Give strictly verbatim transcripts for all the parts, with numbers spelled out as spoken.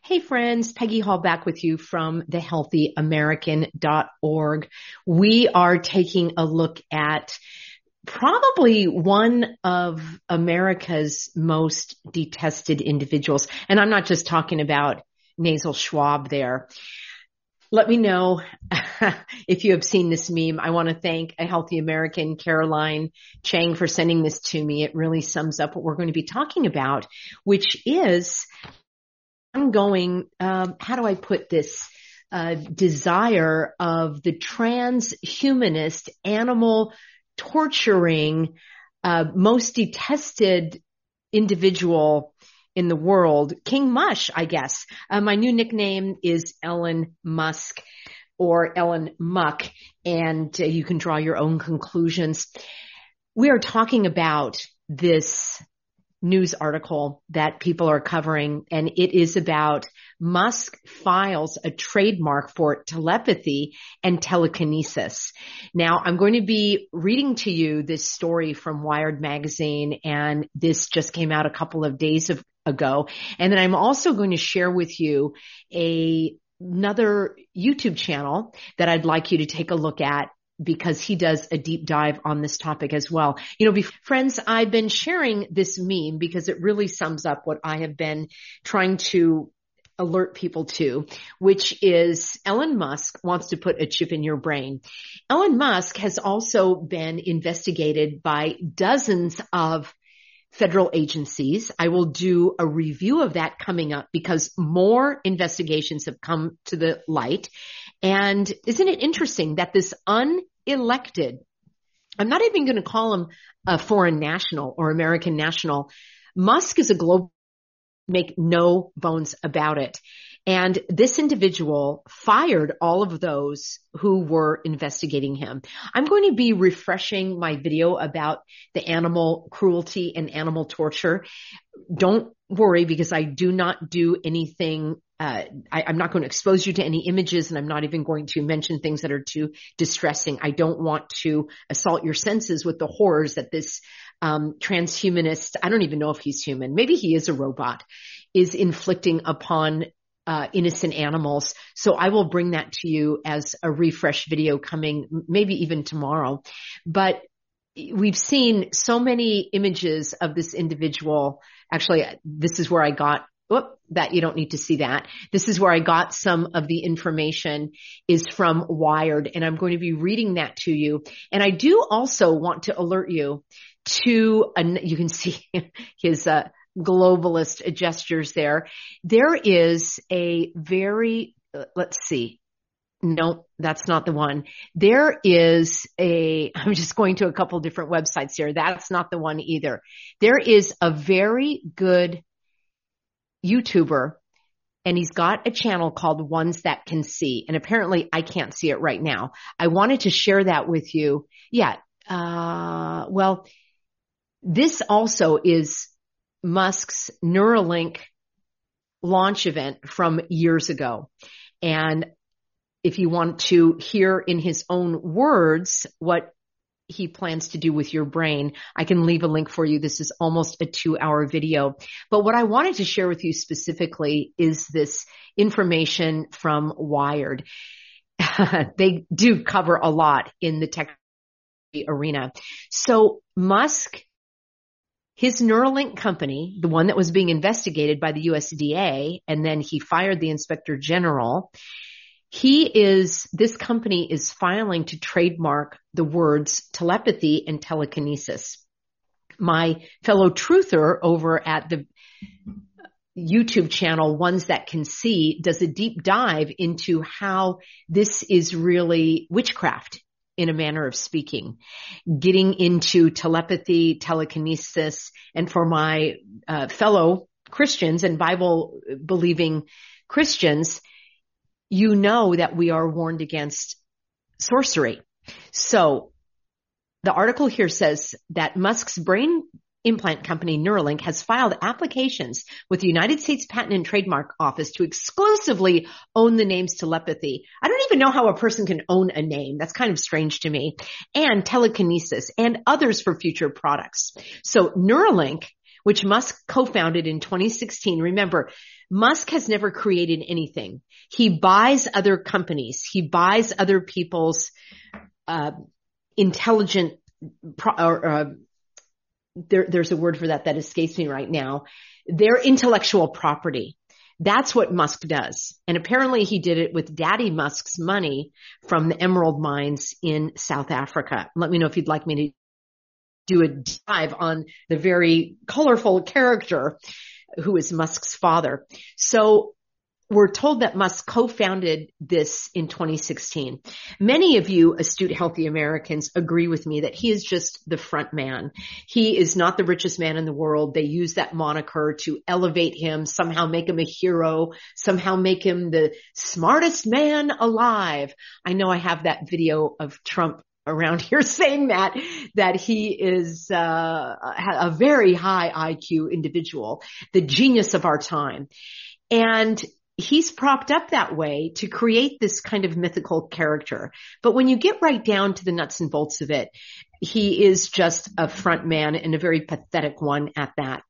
Hey friends, Peggy Hall back with you from the healthy american dot org. We are taking a look at probably one of America's most detested individuals. And I'm not just talking about nasal Schwab there. Let me know if you have seen this meme. I want to thank A Healthy American, Caroline Chang, for sending this to me. It really sums up what we're going to be talking about, which is ongoing, um, how do I put this, uh, desire of the transhumanist, animal torturing, uh, most detested individual in the world, King Mush, I guess. Uh, my new nickname is Elon Musk or Elon Muck, and uh, you can draw your own conclusions. We are talking about this news article that people are covering, and it is about Musk files a trademark for telepathy and telekinesis. Now, I'm going to be reading to you this story from Wired magazine, and this just came out a couple of days of, ago. And then I'm also going to share with you a another YouTube channel that I'd like you to take a look at, because he does a deep dive on this topic as well. You know, be- friends, I've been sharing this meme because it really sums up what I have been trying to alert people to, which is Elon Musk wants to put a chip in your brain. Elon Musk has also been investigated by dozens of federal agencies. I will do a review of that coming up because more investigations have come to the light. And isn't it interesting that this unelected, I'm not even going to call him a foreign national or American national, Musk is a global, make no bones about it. And this individual fired all of those who were investigating him. I'm going to be refreshing my video about the animal cruelty and animal torture. Don't worry, because I do not do anything Uh, I, I'm not going to expose you to any images, and I'm not even going to mention things that are too distressing. I don't want to assault your senses with the horrors that this um, transhumanist, I don't even know if he's human, maybe he is a robot, is inflicting upon uh, innocent animals. So I will bring that to you as a refresh video coming maybe even tomorrow. But we've seen so many images of this individual. Actually, this is where I got Whoop, that you don't need to see that. This is where I got some of the information is from Wired, and I'm going to be reading that to you. And I do also want to alert you to, an, you can see his uh, globalist gestures there. There is a very, uh, let's see. No, that's not the one. There is a, I'm just going to a couple different websites here. That's not the one either. There is a very good YouTuber, and he's got a channel called Ones That Can See. And apparently I can't see it right now. I wanted to share that with you. Yeah. Uh, well, this also is Musk's Neuralink launch event from years ago. And if you want to hear in his own words what he plans to do with your brain, I can leave a link for you. This is almost a two hour video. But what I wanted to share with you specifically is this information from Wired. They do cover a lot in the tech arena. So Musk, his Neuralink company, the one that was being investigated by the U S D A, and then he fired the inspector general. He is, this company is filing to trademark the words telepathy and telekinesis. My fellow truther over at the YouTube channel, Ones That Can See, does a deep dive into how this is really witchcraft in a manner of speaking, getting into telepathy, telekinesis, and for my uh, fellow Christians and Bible believing Christians, you know that we are warned against sorcery. So the article here says that Musk's brain implant company Neuralink has filed applications with the United States Patent and Trademark Office to exclusively own the names telepathy. I don't even know how a person can own a name. That's kind of strange to me. And telekinesis and others for future products. So Neuralink, which Musk co-founded in twenty sixteen. Remember, Musk has never created anything. He buys other companies. He buys other people's uh, intelligent pro- or uh, there, there's a word for that that escapes me right now. Their intellectual property. That's what Musk does. And apparently he did it with Daddy Musk's money from the emerald mines in South Africa. Let me know if you'd like me to do a dive on the very colorful character who is Musk's father. So we're told that Musk co-founded this in twenty sixteen. Many of you astute, healthy Americans agree with me that he is just the front man. He is not the richest man in the world. They use that moniker to elevate him, somehow make him a hero, somehow make him the smartest man alive. I know I have that video of Trump around here saying that, that he is uh, a very high I Q individual, the genius of our time. And he's propped up that way to create this kind of mythical character. But when you get right down to the nuts and bolts of it, he is just a front man and a very pathetic one at that.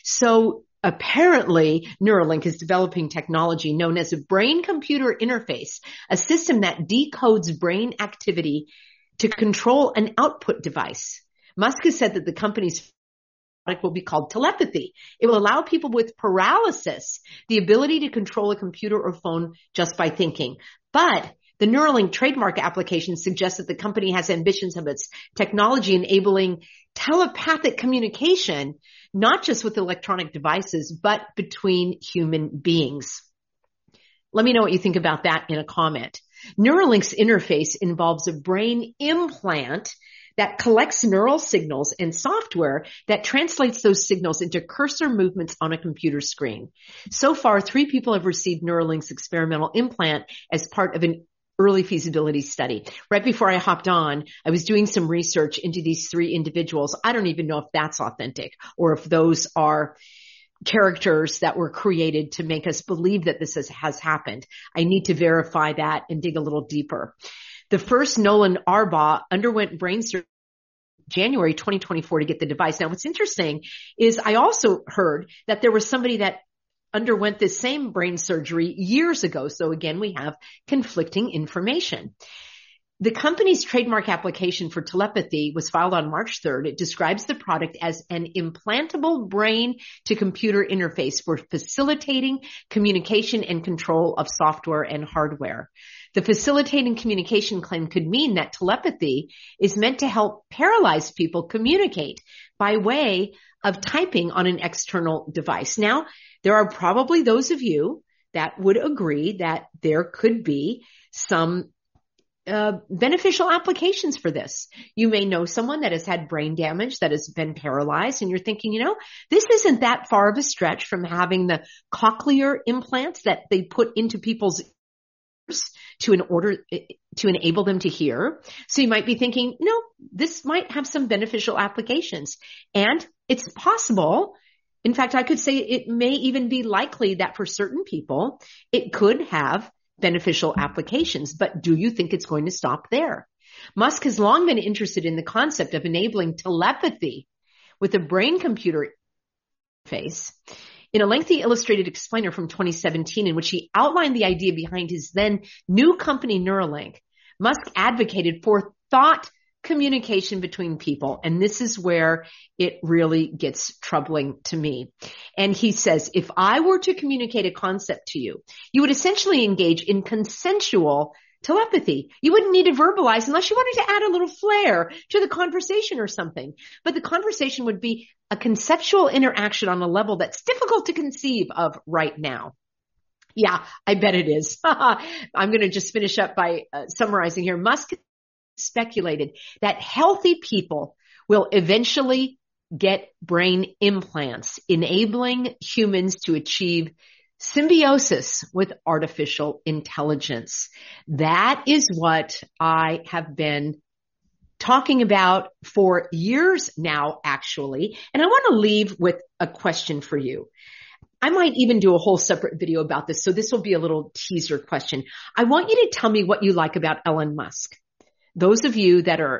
So apparently Neuralink is developing technology known as a brain-computer interface, a system that decodes brain activity to control an output device. Musk has said that the company's product will be called telepathy. It will allow people with paralysis the ability to control a computer or phone just by thinking. But the Neuralink trademark application suggests that the company has ambitions of its technology enabling telepathic communication, not just with electronic devices, but between human beings. Let me know what you think about that in a comment. Neuralink's interface involves a brain implant that collects neural signals and software that translates those signals into cursor movements on a computer screen. So far, three people have received Neuralink's experimental implant as part of an early feasibility study. Right before I hopped on, I was doing some research into these three individuals. I don't even know if that's authentic or if those are characters that were created to make us believe that this has, has happened. I need to verify that and dig a little deeper. The first, Nolan Arbaugh, underwent brain surgery in January twenty twenty-four to get the device. Now, what's interesting is I also heard that there was somebody that underwent this same brain surgery years ago. So again, we have conflicting information. The company's trademark application for telepathy was filed on March third. It describes the product as an implantable brain-to-computer interface for facilitating communication and control of software and hardware. The facilitating communication claim could mean that telepathy is meant to help paralyzed people communicate by way of typing on an external device. Now, there are probably those of you that would agree that there could be some Uh, beneficial applications for this. You may know someone that has had brain damage, that has been paralyzed, and you're thinking, you know, this isn't that far of a stretch from having the cochlear implants that they put into people's ears to in order to enable them to hear. So you might be thinking, no, this might have some beneficial applications. And it's possible. In fact, I could say it may even be likely that for certain people, it could have beneficial applications. But do you think it's going to stop there? Musk has long been interested in the concept of enabling telepathy with a brain-computer interface. In a lengthy illustrated explainer from twenty seventeen, in which he outlined the idea behind his then new company Neuralink, Musk advocated for thought communication between people. And this is where it really gets troubling to me. And he says, if I were to communicate a concept to you, you would essentially engage in consensual telepathy. You wouldn't need to verbalize unless you wanted to add a little flair to the conversation or something. But the conversation would be a conceptual interaction on a level that's difficult to conceive of right now. Yeah, I bet it is. I'm going to just finish up by uh, summarizing here. Musk speculated that healthy people will eventually get brain implants, enabling humans to achieve symbiosis with artificial intelligence. That is what I have been talking about for years now, actually. And I want to leave with a question for you. I might even do a whole separate video about this, so this will be a little teaser question. I want you to tell me what you like about Elon Musk. Those of you that are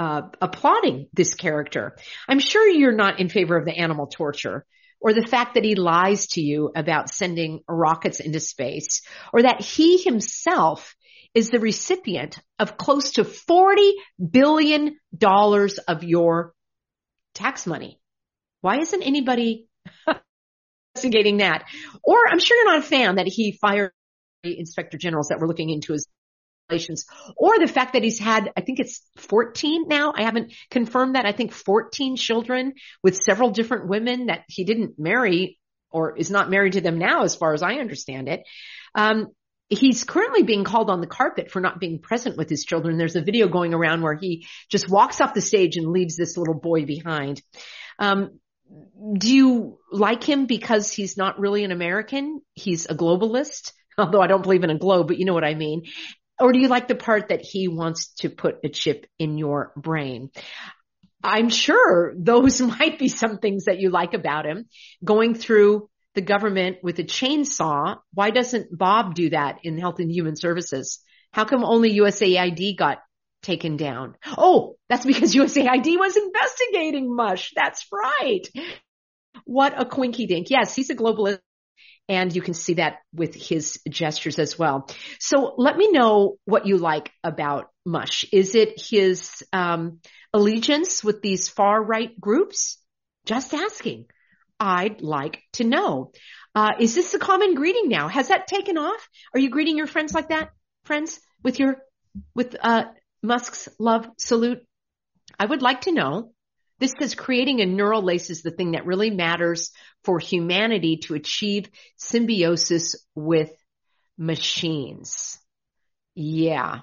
uh, applauding this character. I'm sure you're not in favor of the animal torture or the fact that he lies to you about sending rockets into space, or that he himself is the recipient of close to forty billion dollars of your tax money. Why isn't anybody investigating that? Or I'm sure you're not a fan that he fired inspector generals that were looking into his relations, or the fact that he's had, I think it's fourteen now. I haven't confirmed that. I think fourteen children with several different women that he didn't marry or is not married to them now, as far as I understand it. Um, he's currently being called on the carpet for not being present with his children. There's a video going around where he just walks off the stage and leaves this little boy behind. Um, do you like him because he's not really an American? He's a globalist, although I don't believe in a globe, but you know what I mean. Or do you like the part that he wants to put a chip in your brain? I'm sure those might be some things that you like about him. Going through the government with a chainsaw. Why doesn't Bob do that in Health and Human Services? How come only U S A I D got taken down? Oh, that's because U S A I D was investigating Mush. That's right. What a quinky dink. Yes, he's a globalist. And you can see that with his gestures as well. So let me know what you like about Mush. Is it his um, allegiance with these far-right groups? Just asking. I'd like to know. Uh, is this a common greeting now? Has that taken off? Are you greeting your friends like that? Friends with your, with uh, Musk's love salute? I would like to know. This says creating a neural lace is the thing that really matters for humanity to achieve symbiosis with machines. Yeah.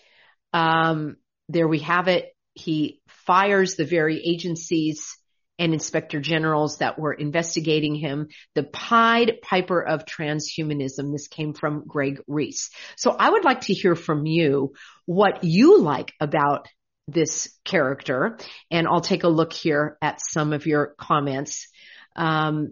Um, there we have it. He fires the very agencies and inspector generals that were investigating him. The Pied Piper of transhumanism. This came from Greg Reese. So I would like to hear from you what you like about this character, and I'll take a look here at some of your comments. Um,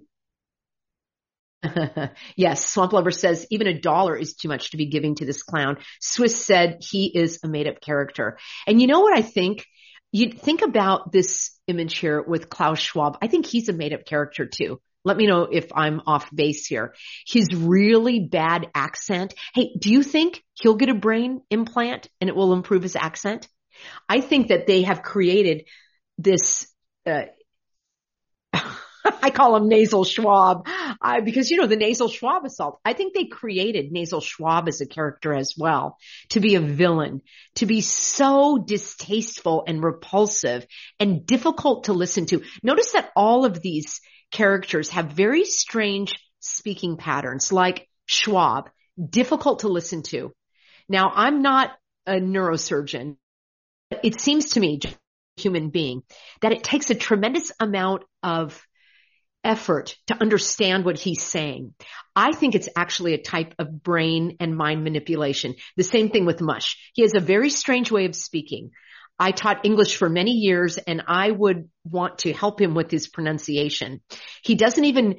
yes, Swamp Lover says, even a dollar is too much to be giving to this clown. Swiss said he is a made-up character. And you know what I think? You think about this image here with Klaus Schwab. I think he's a made-up character too. Let me know if I'm off base here. His really bad accent. Hey, do you think he'll get a brain implant and it will improve his accent? I think that they have created this, uh, I call him nasal Schwab, uh, because, you know, the nasal Schwab assault. I think they created nasal Schwab as a character as well, to be a villain, to be so distasteful and repulsive and difficult to listen to. Notice that all of these characters have very strange speaking patterns, like Schwab, difficult to listen to. Now, I'm not a neurosurgeon. It seems to me, just a human being, that it takes a tremendous amount of effort to understand what he's saying. I think it's actually a type of brain and mind manipulation. The same thing with Mush. He has a very strange way of speaking. I taught English for many years, and I would want to help him with his pronunciation. He doesn't even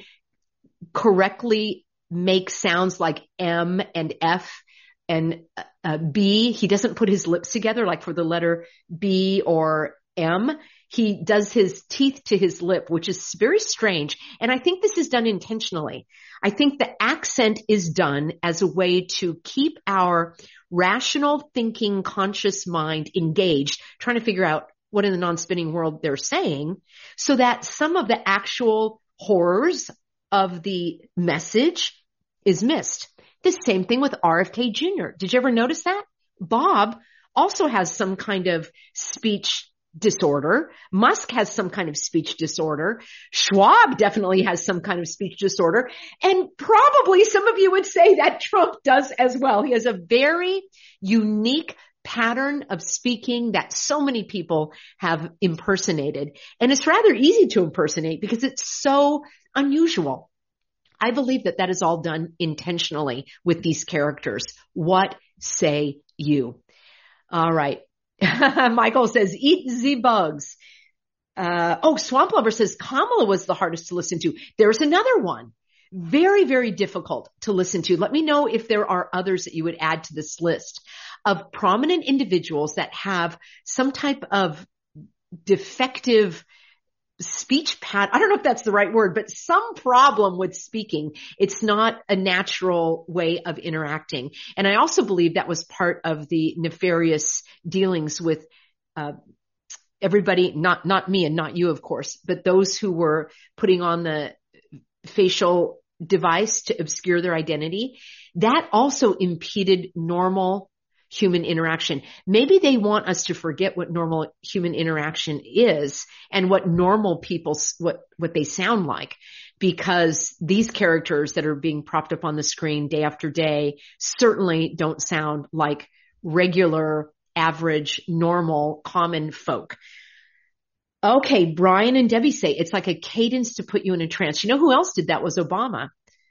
correctly make sounds like M and F and uh, B. He doesn't put his lips together like for the letter B or M. He does his teeth to his lip, which is very strange. And I think this is done intentionally. I think the accent is done as a way to keep our rational thinking, conscious mind engaged, trying to figure out what in the non-spinning world they're saying, so that some of the actual horrors of the message is missed. The same thing with R F K Junior Did you ever notice that? Bob also has some kind of speech disorder. Musk has some kind of speech disorder. Schwab definitely has some kind of speech disorder. And probably some of you would say that Trump does as well. He has a very unique pattern of speaking that so many people have impersonated. And it's rather easy to impersonate because it's so unusual. I believe that that is all done intentionally with these characters. What say you? All right. Michael says, eat the bugs. Uh, oh, Swamp Lover says Kamala was the hardest to listen to. There's another one. Very, very difficult to listen to. Let me know if there are others that you would add to this list of prominent individuals that have some type of defective speech pat. I don't know if that's the right word, but some problem with speaking. It's not a natural way of interacting. And I also believe that was part of the nefarious dealings with, uh, everybody, not, not me and not you, of course, but those who were putting on the facial device to obscure their identity. That also impeded normal human interaction. Maybe they want us to forget what normal human interaction is and what normal people, what, what they sound like, because these characters that are being propped up on the screen day after day certainly don't sound like regular, average, normal, common folk. Okay, Brian and Debbie say it's like a cadence to put you in a trance. You know who else did that was Obama.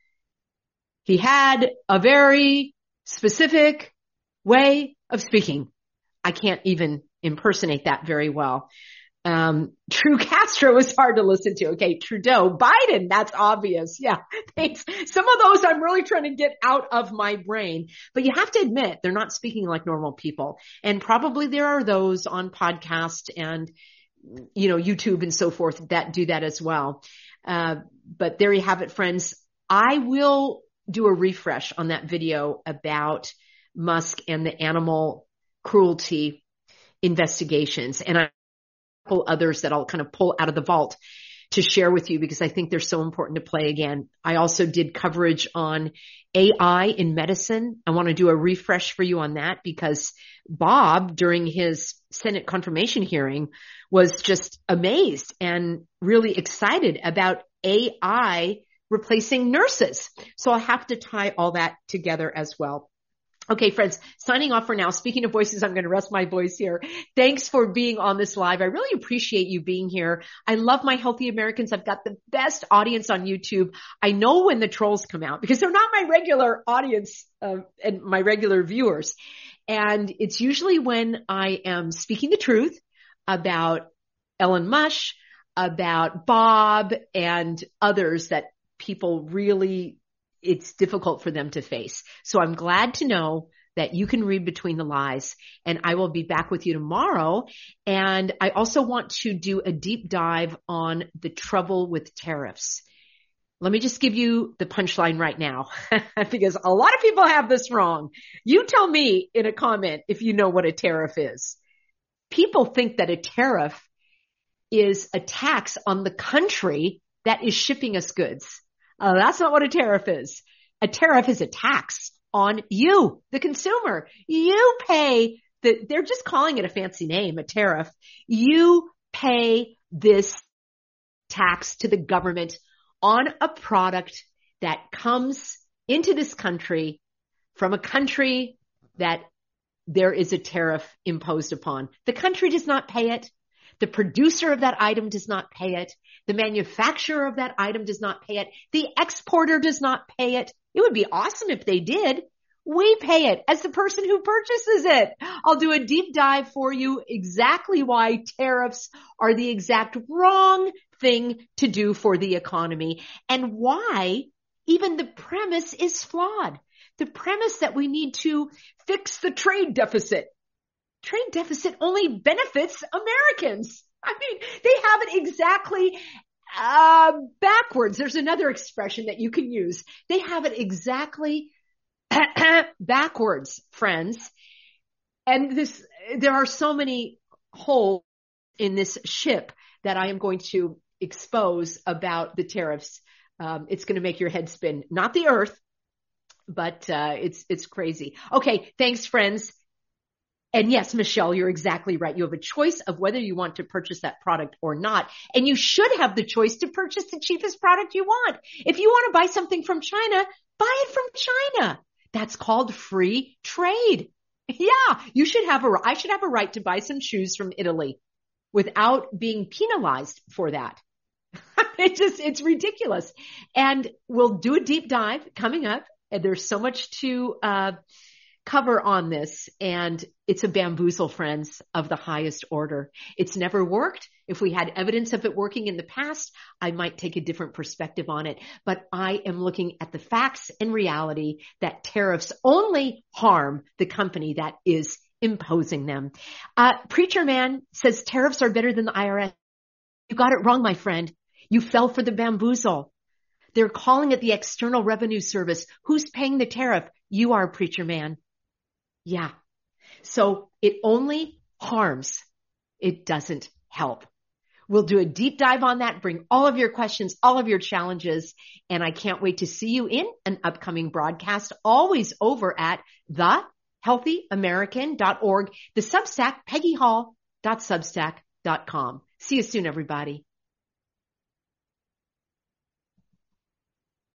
He had a very specific way of speaking. I can't even impersonate that very well. Um, True Castro was hard to listen to. Okay, Trudeau, Biden, that's obvious. Yeah, thanks. Some of those I'm really trying to get out of my brain. But you have to admit, they're not speaking like normal people. And probably there are those on podcast and, you know, YouTube and so forth that do that as well. Uh, but there you have it, friends. I will do a refresh on that video about Musk and the animal cruelty investigations. And I pull others that I'll kind of pull out of the vault to share with you because I think they're so important to play again. I also did coverage on A I in medicine. I want to do a refresh for you on that because Bob, during his Senate confirmation hearing, was just amazed and really excited about A I replacing nurses. So I'll have to tie all that together as well. Okay, friends, signing off for now. Speaking of voices, I'm going to rest my voice here. Thanks for being on this live. I really appreciate you being here. I love my Healthy Americans. I've got the best audience on YouTube. I know when the trolls come out because they're not my regular audience uh, and my regular viewers. And it's usually when I am speaking the truth about Ellen Mush, about Bob, and others that people really it's difficult for them to face. So I'm glad to know that you can read between the lies, and I will be back with you tomorrow. And I also want to do a deep dive on the trouble with tariffs. Let me just give you the punchline right now because a lot of people have this wrong. You tell me in a comment if you know what a tariff is. People think that a tariff is a tax on the country that is shipping us goods. Uh, that's not what a tariff is. A tariff is a tax on you, the consumer. You pay the, they're just calling it a fancy name, a tariff. You pay this tax to the government on a product that comes into this country from a country that there is a tariff imposed upon. The country does not pay it. The producer of that item does not pay it. The manufacturer of that item does not pay it. The exporter does not pay it. It would be awesome if they did. We pay it as the person who purchases it. I'll do a deep dive for you exactly why tariffs are the exact wrong thing to do for the economy and why even the premise is flawed. The premise that we need to fix the trade deficit. Trade deficit only benefits Americans. I mean, they have it exactly uh, backwards. There's another expression that you can use. They have it exactly backwards, friends. And this, there are so many holes in this ship that I am going to expose about the tariffs. Um, it's going to make your head spin. Not the earth, but uh, it's it's crazy. Okay, thanks, friends. And yes, Michelle, you're exactly right. You have a choice of whether you want to purchase that product or not. And you should have the choice to purchase the cheapest product you want. If you want to buy something from China, buy it from China. That's called free trade. Yeah, you should have a, I should have a right to buy some shoes from Italy without being penalized for that. It just, it's ridiculous. And we'll do a deep dive coming up. And there's so much to, uh, cover on this, and it's a bamboozle, friends, of the highest order. It's never worked. If we had evidence of it working in the past, I might take a different perspective on it. But I am looking at the facts and reality that tariffs only harm the company that is imposing them. Uh, Preacher Man says tariffs are better than the I R S. You got it wrong, my friend. You fell for the bamboozle. They're calling it the External Revenue Service. Who's paying the tariff? You are, Preacher Man. Yeah. So it only harms. It doesn't help. We'll do a deep dive on that, bring all of your questions, all of your challenges, and I can't wait to see you in an upcoming broadcast, always over at the healthy american dot org, the Substack, peggy hall dot substack dot com. See you soon, everybody.